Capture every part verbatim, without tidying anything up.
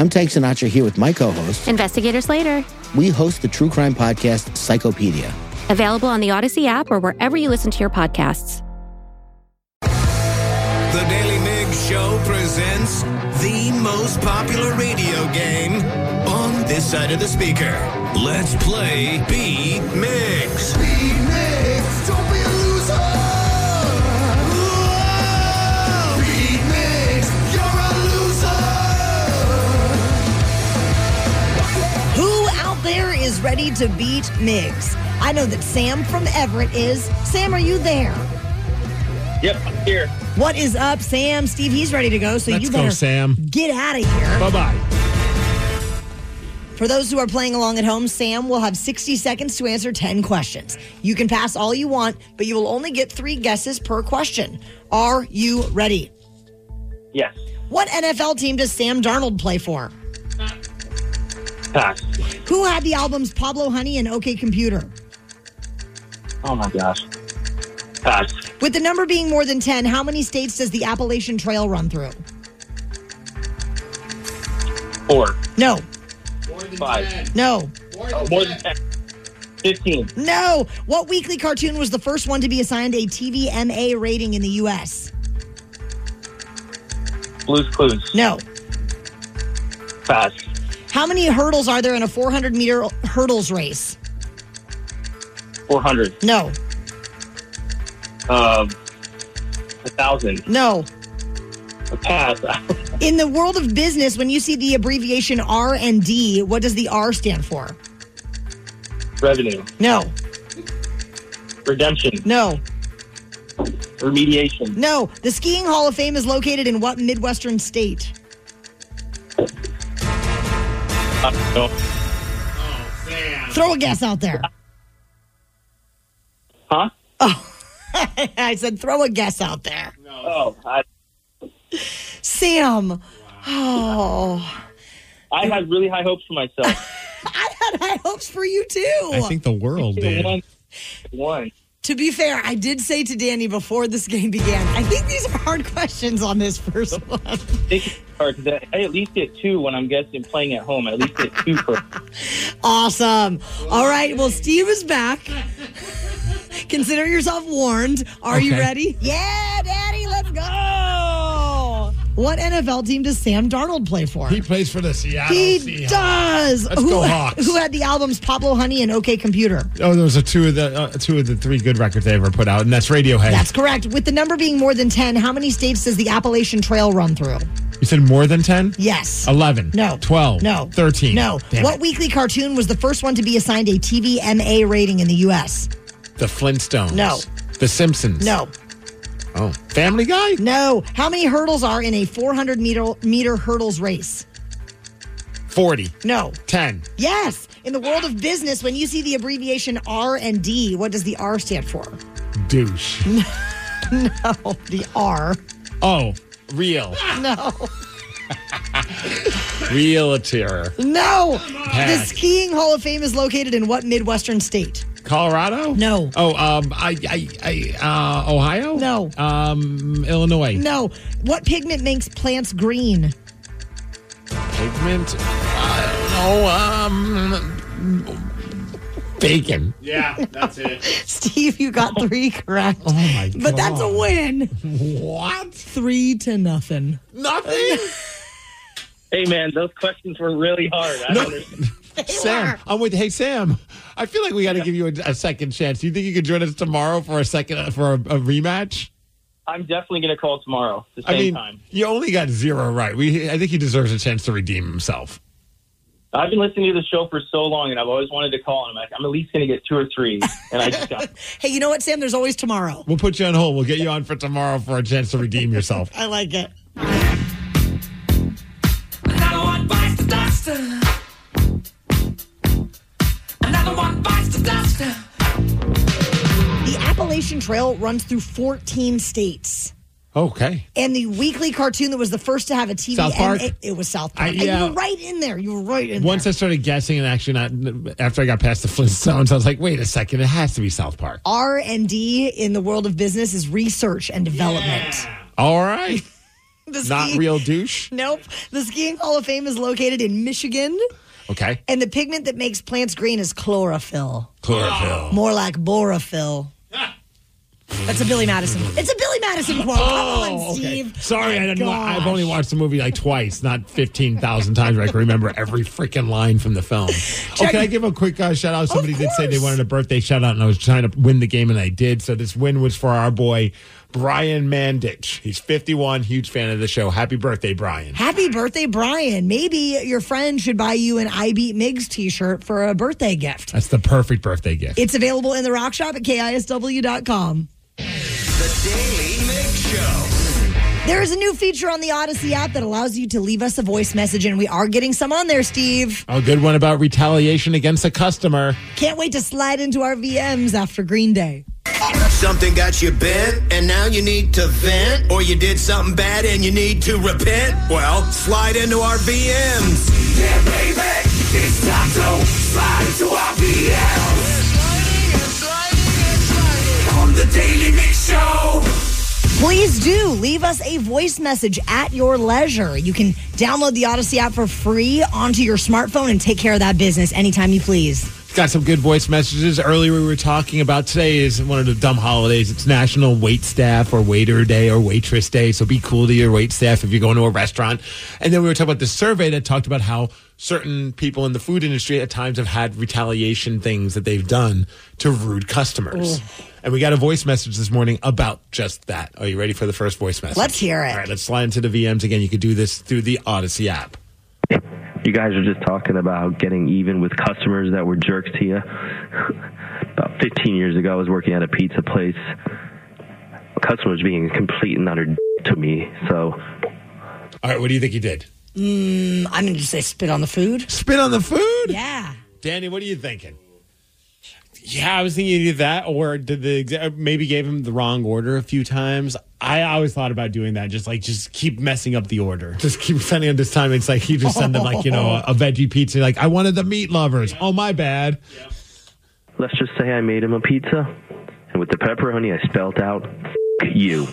I'm Tank Sinatra here with my co-host, Investigator Slater. We host the true crime podcast, Psychopedia. Available on the Odyssey app or wherever you listen to your podcasts. The Daily Migs Show presents the most popular radio game on this side of the speaker. Let's play Beat Migs. Beat Migs, don't be a loser. Whoa! Beat Migs, you're a loser. Who out there is ready to beat Migs? I know that Sam from Everett is. Sam, are you there? Yep, I'm here. What is up, Sam? Steve, he's ready to go, so Let's you better go, Sam. Get out of here. Bye-bye. For those who are playing along at home, Sam will have sixty seconds to answer ten questions. You can pass all you want, but you will only get three guesses per question. Are you ready? Yes. What N F L team does Sam Darnold play for? Pass. Who had the albums Pablo Honey and OK Computer? Oh, my gosh. Pass. With the number being more than ten, how many states does the Appalachian Trail run through? Four. No. More than Five. ten. No. More than, Oh, more ten. than ten. Fifteen. No. What weekly cartoon was the first one to be assigned a T V M A rating in the U S? Blue's Clues. No. Pass. How many hurdles are there in a four hundred meter hurdles race? Four hundred. No. Um, a thousand. No. A pass. In the world of business, when you see the abbreviation R and D, what does the R stand for? Revenue. No. Redemption. No. Remediation. No. The Skiing Hall of Fame is located in what Midwestern state? Uh, no. Oh, Sam. Throw a guess out there. Huh? Oh. I said throw a guess out there. Oh, I, Sam. Oh. I had really high hopes for myself. I had high hopes for you too. I think the world did. One. One. To be fair, I did say to Danny before this game began, I think these are hard questions on this first one. It's hard because I at least get two when I'm guessing playing at home. I at least get two for. Awesome. All right. Well, Steve is back. Consider yourself warned. Are you Okay. ready? Yeah, Daddy, let's go. What N F L team does Sam Darnold play for? He plays for the Seattle He Seahawks. does. Let's who, go Hawks. Who had the albums Pablo Honey and OK Computer? Oh, those are two of the uh, two of the three good records they ever put out, and that's Radiohead. That's correct. With the number being more than ten, how many states does the Appalachian Trail run through? You said more than ten? Yes. Eleven. No. Twelve. No. Thirteen. No. Damn What it. weekly cartoon was the first one to be assigned a T V M A rating in the U S? The Flintstones. No. The Simpsons. No. Oh, Family Guy. No. How many hurdles are in a four hundred meter, meter hurdles race? Forty. No. Ten. Yes. In the world of business, when you see the abbreviation R and D, what does the R stand for? Douche. No, the R. Oh, real. No. Realtor. No. The Pass. Skiing Hall of Fame is located in what Midwestern state? Colorado? No. Oh, um, I, I, I, uh, Ohio? No. Um, Illinois. No. What pigment makes plants green? Pigment? I don't know. Um, bacon. Yeah, that's it. Steve, you got three correct. Oh my god! But that's a win. What? Three to nothing. Nothing. Hey, man, those questions were really hard. I don't understand. Sam, I'm with. Hey, Sam. I feel like we got to give you a, a second chance. Do you think you could join us tomorrow for a second for a, a rematch? I'm definitely going to call tomorrow at the I same mean, time. you only got zero right. We, I think he deserves a chance to redeem himself. I've been listening to the show for so long, and I've always wanted to call, and I'm like, I'm at least going to get two or three, and I just got. Hey, you know what, Sam? There's always tomorrow. We'll put you on hold. We'll get you on for tomorrow for a chance to redeem yourself. I like it. Another one bites the dust. Another one bites the dust. The Appalachian Trail runs through fourteen states. Okay. And the weekly cartoon that was the first to have a T V South Park? M A, it was South Park. I- And yeah. you were right in there. You were right in Once there. I started guessing and actually not, after I got past the Flintstones, I was like, wait a second, it has to be South Park. R and D in the world of business is research and development. Yeah. All right. The Not ski- real douche? Nope. The Skiing Hall of Fame is located in Michigan. Okay. And the pigment that makes plants green is chlorophyll. Chlorophyll. More like borophyll. That's a Billy Madison. It's a Billy Madison quote. Come on, Oh, okay. Steve. Sorry, I didn't. wa- Gosh. I've only watched the movie like twice, not fifteen thousand times. Where I can remember every freaking line from the film. Oh, can I give a quick uh, shout out? Somebody did say they wanted a birthday shout out, and I was trying to win the game, and I did. So this win was for our boy Brian Mandich. He's fifty-one, huge fan of the show. Happy birthday, Brian! Happy birthday, Brian. Maybe your friend should buy you an I Beat Migs t-shirt for a birthday gift. That's the perfect birthday gift. It's available in the Rock Shop at K I S W dot com. The Daily Mix Show. There is a new feature on the Odyssey app that allows you to leave us a voice message, and we are getting some on there, Steve. A good one about retaliation against a customer. Can't wait to slide into our V Ms after Green Day. Something got you bent, and now you need to vent? Or you did something bad and you need to repent? Well, slide into our V Ms. Yeah, baby, it's time to slide into our V Ms. On the Daily Mix Show. Please do leave us a voice message at your leisure. You can download the Odyssey app for free onto your smartphone and take care of that business anytime you please. Got some good voice messages. Earlier we were talking about today is one of the dumb holidays. It's National Wait Staff or Waiter Day or Waitress Day. So be cool to your wait staff if you're going to a restaurant. And then we were talking about the survey that talked about how certain people in the food industry at times have had retaliation things that they've done to rude customers. Ooh. And we got a voice message this morning about just that. Are you ready for the first voice message? Let's hear it. All right, let's slide into the V Ms again. You could do this through the Odyssey app. You guys are just talking about getting even with customers that were jerks to you. About fifteen years ago, I was working at a pizza place. A customer was being complete and utter to me. So, all right, what do you think you did? Mm, I'm going to just say spit on the food. Spit on the food? Yeah. Danny, what are you thinking? Yeah, I was thinking either that or did the exa- maybe gave him the wrong order a few times. I always thought about doing that, just like just keep messing up the order. Just keep sending them this time. It's like you just send them like, you know, a, a veggie pizza. Like, I wanted the meat lovers. Yeah. Oh, my bad. Yeah. Let's just say I made him a pizza, and with the pepperoni, I spelled out F- you.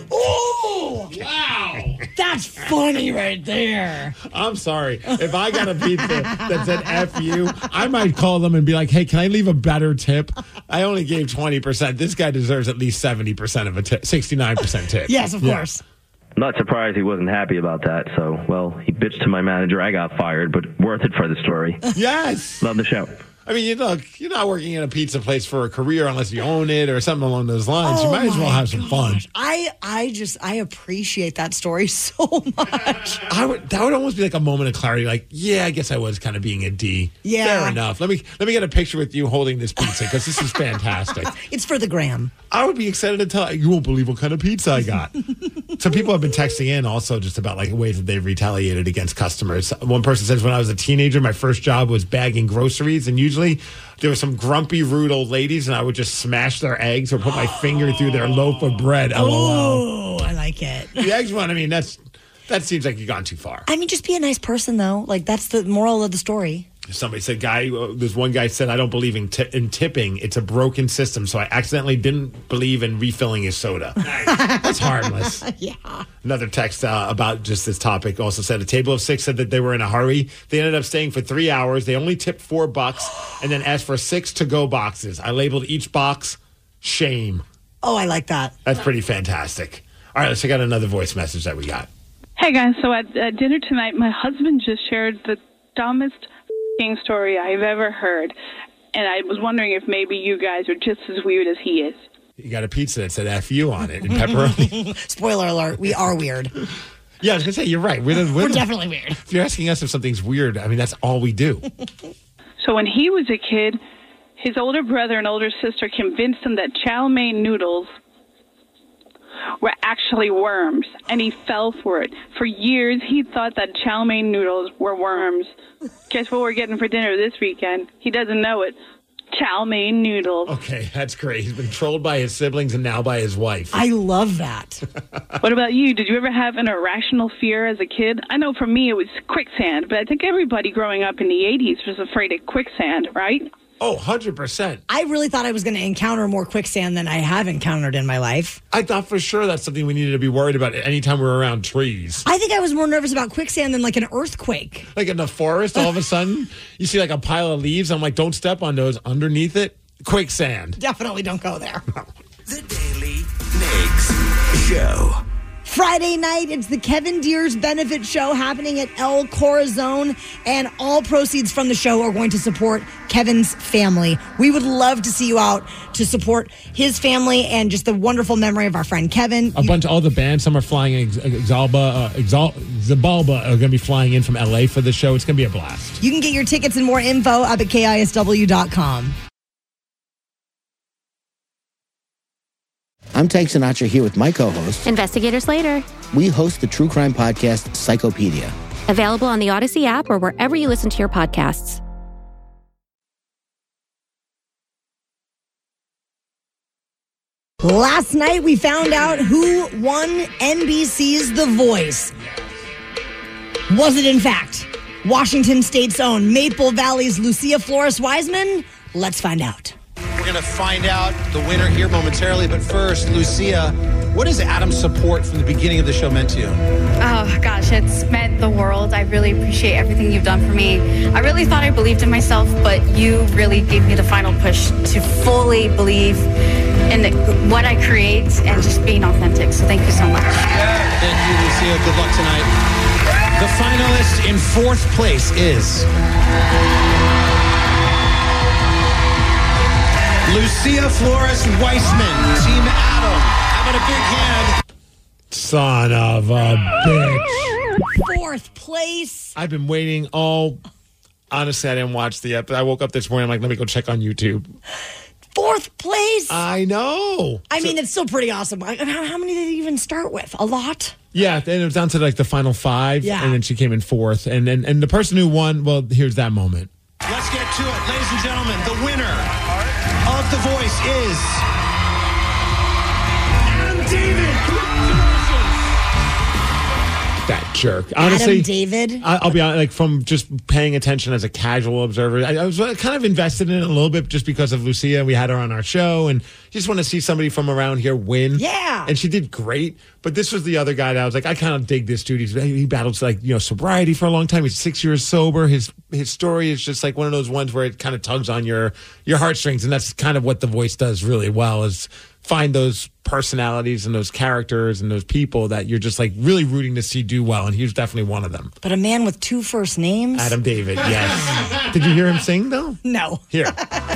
Oh, wow. That's funny right there. I'm sorry. If I got a pizza that said F you, I might call them and be like, hey, can I leave a better tip? I only gave twenty percent. This guy deserves at least seventy percent of a tip, sixty-nine percent tip. Yes, of yeah. course. I'm not surprised he wasn't happy about that. So, well, he bitched to my manager. I got fired, but worth it for the story. Yes. Love the show. I mean, you look, you're not working in a pizza place for a career unless you own it or something along those lines. Oh, you might as well have some gosh. fun. I, I just, I appreciate that story so much. I would, that would almost be like a moment of clarity. Like, yeah, I guess I was kind of being a D. Yeah. Fair enough. Let me let me get a picture with you holding this pizza because this is fantastic. It's for the gram. I would be excited to tell you won't believe what kind of pizza I got. Some people have been texting in also just about like ways that they've retaliated against customers. One person says, when I was a teenager, my first job was bagging groceries, and usually there were some grumpy, rude old ladies, and I would just smash their eggs or put my finger through their loaf of bread. Oh, I like it. The eggs one, I mean, that's that seems like you've gone too far. I mean, just be a nice person, though. Like, that's the moral of the story. Somebody said, guy, there's one guy said, I don't believe in, t- in tipping. It's a broken system. So I accidentally didn't believe in refilling his soda. Nice. That's harmless. Yeah. Another text uh, about just this topic also said a table of six said that they were in a hurry. They ended up staying for three hours. They only tipped four bucks and then asked for six to-go boxes. I labeled each box shame. Oh, I like that. That's pretty fantastic. All right, let's check out another voice message that we got. Hey, guys. So at, at dinner tonight, my husband just shared the dumbest story I've ever heard, and I was wondering if maybe you guys are just as weird as he is. You got a pizza that said F you on it and pepperoni. Spoiler alert, we are weird. Yeah, I was going to say, you're right. We're, we're, we're definitely weird. If you're asking us if something's weird, I mean, that's all we do. So when he was a kid, his older brother and older sister convinced him that chow mein noodles were actually worms, and he fell for it. For years, he thought that chow mein noodles were worms. Guess what we're getting for dinner this weekend? He doesn't know it. Chow mein noodles. Okay, that's great. He's been trolled by his siblings and now by his wife. I love that. What about you? Did you ever have an irrational fear as a kid? I know for me it was quicksand, but I think everybody growing up in the eighties was afraid of quicksand, right? Oh, one hundred percent. I really thought I was going to encounter more quicksand than I have encountered in my life. I thought for sure that's something we needed to be worried about anytime we were around trees. I think I was more nervous about quicksand than like an earthquake. Like in the forest, all of a sudden, you see like a pile of leaves. I'm like, don't step on those. Underneath it, quicksand. Definitely don't go there. The Daily Migs Show. Friday night, it's the Kevin Deers benefit show happening at El Corazon, and all proceeds from the show are going to support Kevin's family. We would love to see you out to support his family and just the wonderful memory of our friend Kevin. A bunch of all the bands, some are flying in. Exalba, uh, Exal- Zabalba are going to be flying in from L A for the show. It's going to be a blast. You can get your tickets and more info up at K I S W dot com. I'm Tank Sinatra here with my co-host. Investigator Slater. We host the true crime podcast, Psychopedia. Available on the Odyssey app or wherever you listen to your podcasts. Last night, we found out who won N B C's The Voice. Was it, in fact, Washington State's own Maple Valley's Lucia Flores Wiseman? Let's find out. We're going to find out the winner here momentarily, but first, Lucia, what has Adam's support from the beginning of the show meant to you? Oh, gosh, it's meant the world. I really appreciate everything you've done for me. I really thought I believed in myself, but you really gave me the final push to fully believe in what I create and just being authentic. So thank you so much. Thank you, Lucia. Good luck tonight. The finalist in fourth place is Lucia Flores Weissman, Team Adam. How about a big hand? Son of a bitch. Fourth place. I've been waiting all... Honestly, I didn't watch the episode. I woke up this morning, I'm like, let me go check on YouTube. Fourth place. I know. I So- mean, it's still pretty awesome. How, how many did it even start with? A lot? Yeah, then it was down to like the final five, Yeah. and then she came in fourth. And, and, and the person who won, well, here's that moment. Let's get to it. Ladies and gentlemen, the winner of The Voice is Adam David. That jerk. Honestly, Adam David? I, I'll be honest, like from just paying attention as a casual observer, I, I was kind of invested in it a little bit just because of Lucia. We had her on our show, and just want to see somebody from around here win. Yeah. And she did great. But this was the other guy that I was like, I kind of dig this dude. He's, he battled like, you know, sobriety for a long time. He's six years sober. His his story is just like one of those ones where it kind of tugs on your your heartstrings, and that's kind of what The Voice does really well, is find those personalities and those characters and those people that you're just like really rooting to see do well, and he was definitely one of them. But a man with two first names? Adam David, yes. Did you hear him sing though? No. Here.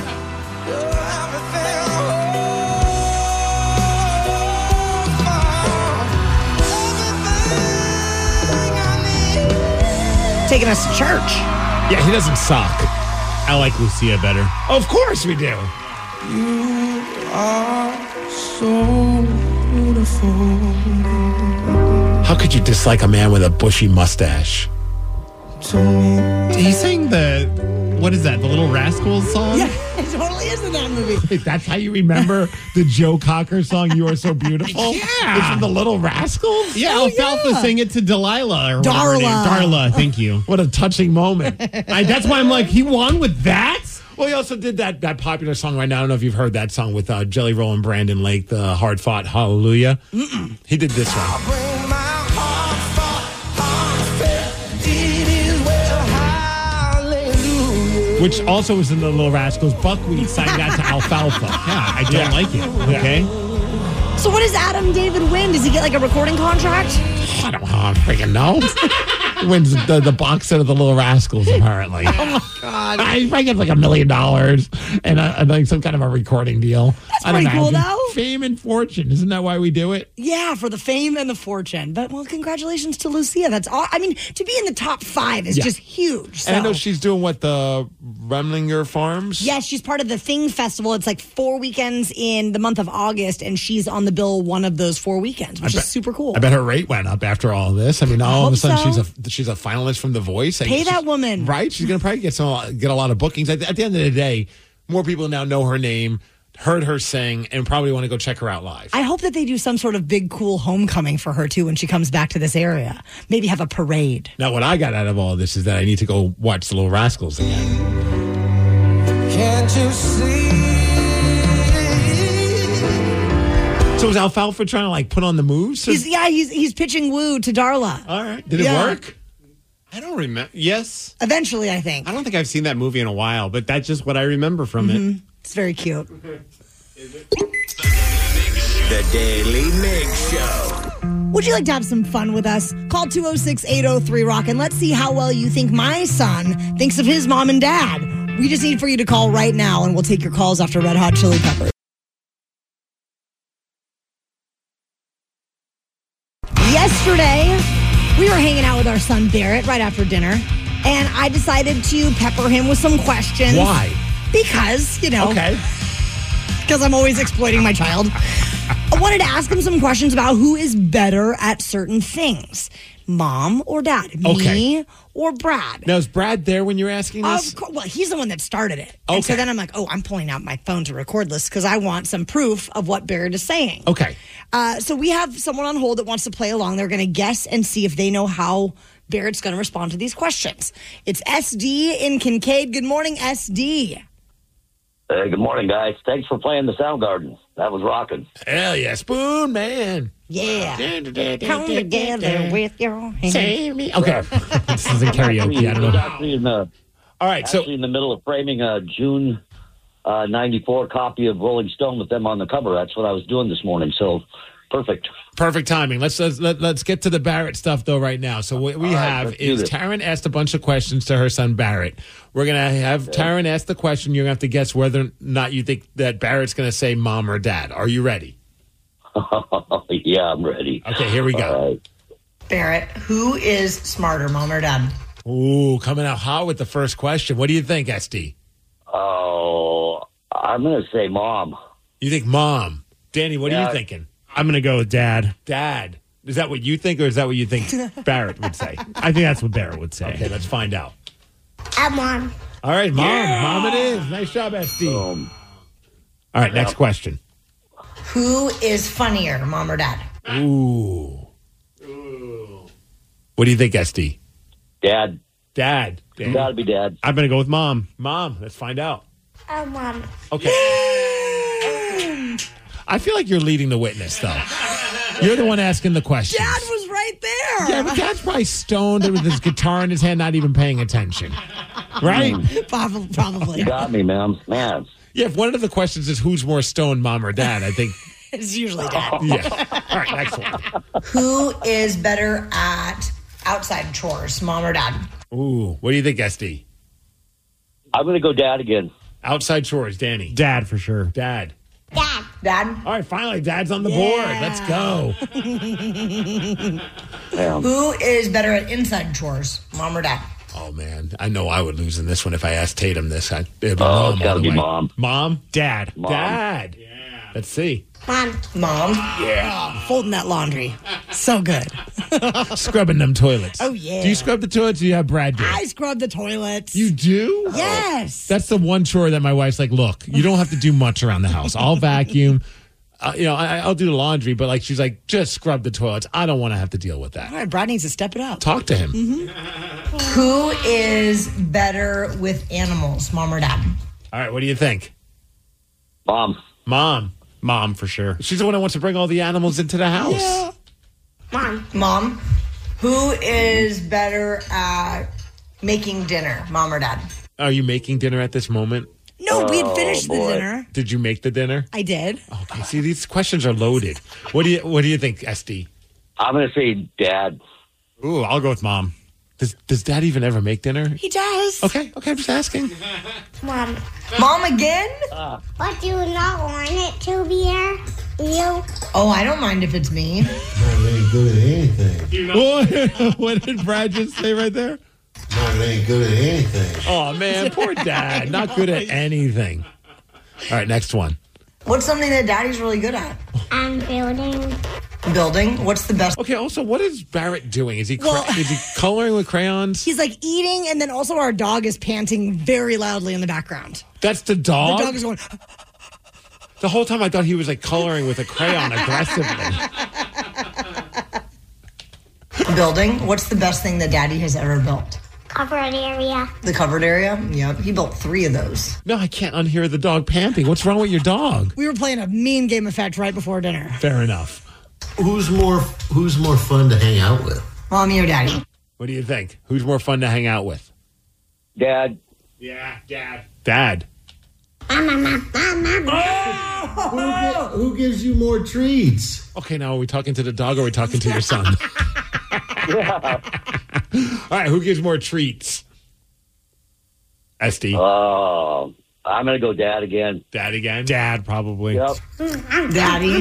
Taking us to church. Yeah, he doesn't suck. I like Lucia better. Of course we do. You are so beautiful. How could you dislike a man with a bushy mustache? He sang the, what is that, the Little Rascals song? Yeah, it totally is in that movie. Wait, that's how you remember the Joe Cocker song, You Are So Beautiful? Yeah. It's from the Little Rascals? Yeah, Oh, Alfalfa yeah. sang it to Delilah. Or whatever her name- Darla. Darla, thank you. What a touching moment. I, that's why I'm like, he won with that? Well, he also did that that popular song right now. I don't know if you've heard that song with uh, Jelly Roll and Brandon Lake, the Hard Fought Hallelujah. Mm-mm. He did this one. Which also was in the Little Rascals. Buckwheat sang that to Alfalfa. Yeah, I don't Yeah. like it. Okay. So what does Adam David win? Does he get like a recording contract? I don't I freaking know. He wins the, the box set of the Little Rascals, apparently. Oh my God. I probably gets like a million dollars and, a, and like some kind of a recording deal. That's I don't pretty know. cool, though. Fame and fortune. Isn't that why we do it? Yeah, for the fame and the fortune. But well, congratulations to Lucia. That's all. I mean, to be in the top five is Yeah. just huge. So. And I know she's doing what, the Remlinger Farms? Yes, she's part of the Thing Festival. It's like four weekends in the month of August, and she's on the bill one of those four weekends, which I is bet- super cool. I bet her rate went up after all this. I mean, all of hope a sudden so. she's a she's a finalist from The Voice. Pay She's- that woman. right? She's gonna probably get some get a lot of bookings. At, at the end of the day, more people now know her name, heard her sing, and probably want to go check her out live. I hope that they do some sort of big, cool homecoming for her, too, when she comes back to this area. Maybe have a parade. Now, what I got out of all of this is that I need to go watch The Little Rascals again. Can't Can't you see? So was Alfalfa trying to like put on the moves? He's, yeah, he's he's pitching woo to Darla. All right. Did it Yeah. work? I don't remember. Yes. Eventually, I think. I don't think I've seen that movie in a while, but that's just what I remember from it. It's very cute. The Daily Mix Show. Would you like to have some fun with us? Call two oh six, eight oh three, ROCK and let's see how well you think my son thinks of his mom and dad. We just need for you to call right now, and we'll take your calls after Red Hot Chili Peppers. Yesterday, we were hanging out with our son Barrett right after dinner, and I decided to pepper him with some questions. Why? Because, you know. Okay. Because I'm always exploiting my child. I wanted to ask him some questions about who is better at certain things. Mom or dad? Okay. Me or Brad? Now, is Brad there when you're asking this? Of course. Well, he's the one that started it. And so Okay. then I'm like, oh, I'm pulling out my phone to record this because I want some proof of what Barrett is saying. Okay. Uh, so we have someone on hold that wants to play along. They're going to guess and see if they know how Barrett's going to respond to these questions. It's S D in Kincaid. Good morning, S D. Hey, good morning, guys. Thanks for playing the Soundgarden. That was rocking. Hell yeah, Spoon Man. Yeah. Come together with your hands. Save me. Okay. This isn't karaoke. I don't was know. Actually in the, All right. So actually in the middle of framing a June uh, ninety-four copy of Rolling Stone with them on the cover. That's what I was doing this morning. So perfect. perfect timing. Let's let's let, let's get to the Barrett stuff though right now. So what we All right, have let's do is this. Taryn asked a bunch of questions to her son Barrett. We're gonna have Taryn ask the question. You're gonna have to guess whether or not you think that Barrett's gonna say mom or dad. Are you ready? Yeah, I'm ready. Okay, here we go. All right. Barrett, who is smarter, mom or dad? Ooh, coming out hot with the first question. What do you think, S D? Oh, I'm going to say mom. You think mom? Danny, what are Yeah. you thinking? I'm going to go with dad. Dad. Is that what you think, or is that what you think Barrett would say? I think that's what Barrett would say. Okay, let's find out. I'm mom. All right, mom. Yeah. Mom it is. Nice job, S D. Um, All right, next question. Who is funnier, mom or dad? Ooh. What do you think, S D? Dad. Dad. Danny? Got to be dad. I'm going to go with mom. Mom. Let's find out. I'm mom. Okay. I feel like you're leading the witness, though. You're the one asking the questions. Dad was right there. Yeah, but Dad's probably stoned with his guitar in his hand, not even paying attention. Right? Probably. probably. You got me, man. Man. Yeah, if one of the questions is who's more stoned, mom or dad, I think. It's usually dad. Yeah. All right, next one. Who is better at outside chores, mom or dad? Ooh, what do you think, S D? I'm going to go dad again. Outside chores, Danny. Dad for sure. Dad. Dad. Dad. All right, finally, Dad's on the board. Let's go. Yeah. Who is better at inside chores, mom or dad? Oh, man. I know I would lose in this one if I asked Tatum this. I'd, it'd be Oh, mom it's all got to the be way. mom. Mom? Dad. Mom. Dad. Let's see. Mom. Mom. Yeah. Folding that laundry. So good. Scrubbing them toilets. Oh, yeah. Do you scrub the toilets or do you have Brad do it? I scrub the toilets. You do? Yes. That's the one chore that my wife's like, look, you don't have to do much around the house. I'll vacuum. Uh, you know, I, I'll do the laundry, but like she's like, just scrub the toilets. I don't want to have to deal with that. All right, Brad needs to step it up. Talk to him. Who is better with animals, mom or dad? All right, what do you think? Mom. Mom. Mom for sure. She's the one that wants to bring all the animals into the house. Yeah. Mom. Mom. Who is better at making dinner, mom or dad? Are you making dinner at this moment? No, we had Oh, finished the boy. dinner. Did you make the dinner? I did. Okay, see, these questions are loaded. What do you What do you think, S D? I'm going to say dad. Ooh, I'll go with mom. Does Does Dad even ever make dinner? He does. Okay, okay, I'm just asking. Mom. Mom again? But do you not want it to be here? You? Oh, I don't mind if it's me. Not really good at anything. What, what did Brad just say right there? Not really good at anything. Oh man, poor Dad, not good at anything. All right, next one. What's something that Daddy's really good at? I'm building. Building. What's the best? Okay, also, what is Barrett doing? Is he cra- Well- is he coloring with crayons? He's like eating, and then also our dog is panting very loudly in the background. That's the dog. The dog is going. The whole time I thought he was like coloring with a crayon aggressively. Building. What's the best thing that Daddy has ever built? covered area. The covered area? Yep. He built three of those. No, I can't unhear the dog panting. What's wrong with your dog? We were playing a mean game of fetch right before dinner. Fair enough. Who's more Who's more fun to hang out with? Mommy or Daddy? What do you think? Who's more fun to hang out with? Dad. Yeah, Dad. Dad. Who, gi- who gives you more treats? Okay, now are we talking to the dog or are we talking to your son? Yeah. All right, who gives more treats? S D. Oh, I'm going to go Dad again. Dad again? Dad, probably. Yep. Daddy.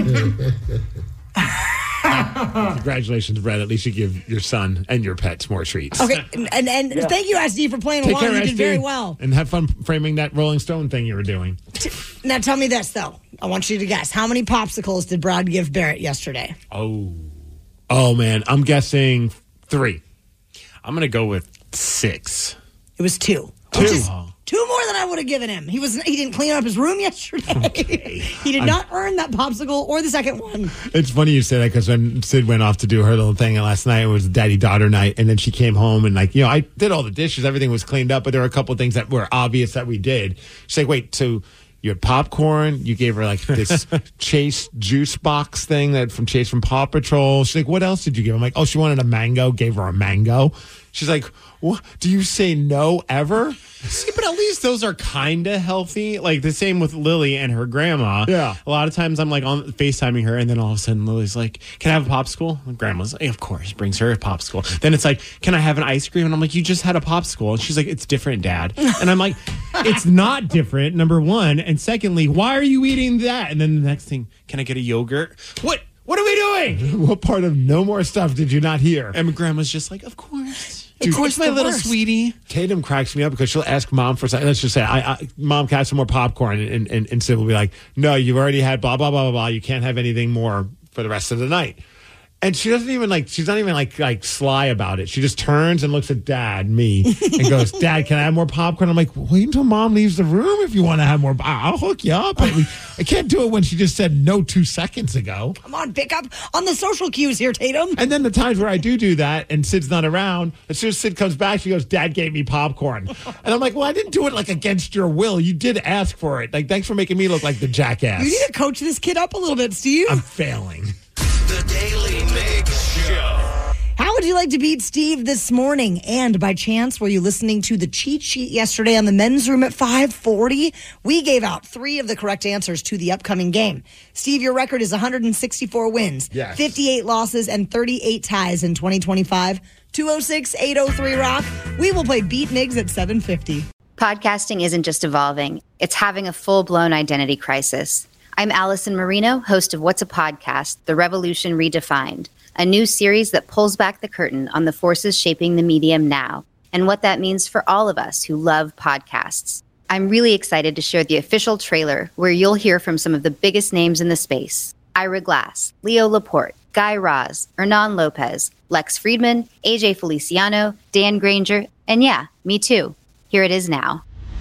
Congratulations, Brad. At least you give your son and your pets more treats. Okay, and and, and Yeah. thank you, S D, for playing Take along. care, You S D. did very well. And have fun framing that Rolling Stone thing you were doing. Now tell me this, though. I want you to guess. How many popsicles did Brad give Barrett yesterday? Oh. Oh, man. I'm guessing three. I'm going to go with six. It was two. Two. Which is two more than I would have given him. He was he didn't clean up his room yesterday. Okay. He did not earn that popsicle or the second one. It's funny you say that because when Sid went off to do her little thing last night, it was daddy-daughter night, and then she came home and, like, you know, I did all the dishes. Everything was cleaned up, but there were a couple of things that were obvious that we did. She's like, wait, so you had popcorn. You gave her, like, this Chase juice box thing that from Chase from Paw Patrol. She's like, what else did you give? I'm like, oh, she wanted a mango. Gave her a mango. She's like, what? Do you say no ever? See, but at least those are kind of healthy. Like the same with Lily and her grandma. Yeah. A lot of times I'm like on FaceTiming her, and then all of a sudden Lily's like, can I have a popsicle? And grandma's like, of course, brings her a popsicle. Then it's like, can I have an ice cream? And I'm like, you just had a popsicle. And she's like, it's different, Dad. And I'm like, it's not different, number one. And secondly, why are you eating that? And then the next thing, can I get a yogurt? What? What are we doing? What part of no more stuff did you not hear? And grandma's just like, of course. Dude, of course, my little worst. sweetie. Tatum cracks me up because she'll ask mom for something. Let's just say, I, I, Mom, can I have some more popcorn? And, and, and Sid will be like, no, you've already had blah, blah, blah, blah, blah. You can't have anything more for the rest of the night. And she doesn't even like, she's not even like like sly about it. She just turns and looks at Dad, me, and goes, Dad, can I have more popcorn? I'm like, wait until Mom leaves the room if you want to have more. I'll hook you up. I, I can't do it when she just said no two seconds ago. Come on, pick up on the social cues here, Tatum. And then the times where I do do that and Sid's not around, as soon as Sid comes back, she goes, Dad gave me popcorn. And I'm like, well, I didn't do it like against your will. You did ask for it. Like, thanks for making me look like the jackass. You need to coach this kid up a little bit, Steve. I'm failing. The Daily Mix Show. How would you like to beat Steve this morning? And by chance, were you listening to the cheat sheet yesterday on the men's room at five forty? We gave out three of the correct answers to the upcoming game. Steve, your record is one hundred sixty-four wins, Yes. fifty-eight losses, and thirty-eight ties in twenty twenty-five. two oh six, eight oh three, ROCK. We will play Beat Migs at seven fifty. Podcasting isn't just evolving, it's having a full-blown identity crisis. I'm Allison Marino, host of What's a Podcast? The Revolution Redefined, a new series that pulls back the curtain on the forces shaping the medium now and what that means for all of us who love podcasts. I'm really excited to share the official trailer where you'll hear from some of the biggest names in the space. Ira Glass, Leo Laporte, Guy Raz, Hernan Lopez, Lex Friedman, A J Feliciano, Dan Granger, and yeah, me too. Here it is now.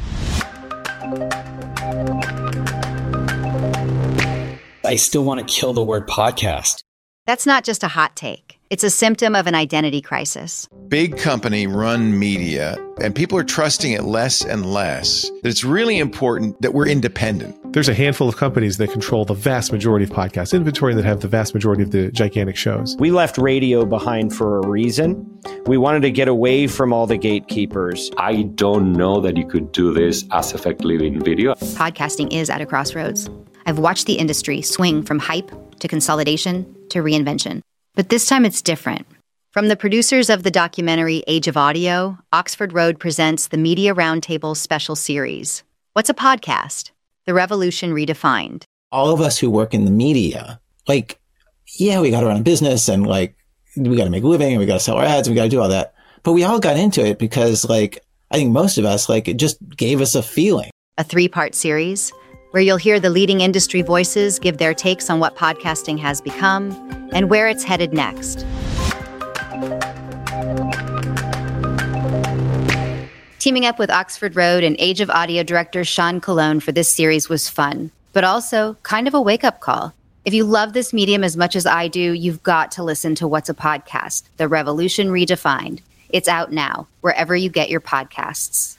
I still want to kill the word podcast. That's not just a hot take. It's a symptom of an identity crisis. Big company run media, and people are trusting it less and less. That it's really important that we're independent. There's a handful of companies that control the vast majority of podcast inventory that have the vast majority of the gigantic shows. We left radio behind for a reason. We wanted to get away from all the gatekeepers. I don't know that you could do this as effectively in video. Podcasting is at a crossroads. I've watched the industry swing from hype to consolidation to reinvention. But this time it's different. From the producers of the documentary Age of Audio, Oxford Road presents the Media Roundtable special series. What's a podcast? The Revolution Redefined. All of us who work in the media, like, yeah, we got to run a business and like, we got to make a living and we got to sell our ads and we got to do all that. But we all got into it because like, I think most of us, like, it just gave us a feeling. A three-part series where you'll hear the leading industry voices give their takes on what podcasting has become and where it's headed next. Teaming up with Oxford Road and Age of Audio director Sean Colon for this series was fun, but also kind of a wake-up call. If you love this medium as much as I do, you've got to listen to What's a Podcast? The Revolution Redefined. It's out now, wherever you get your podcasts.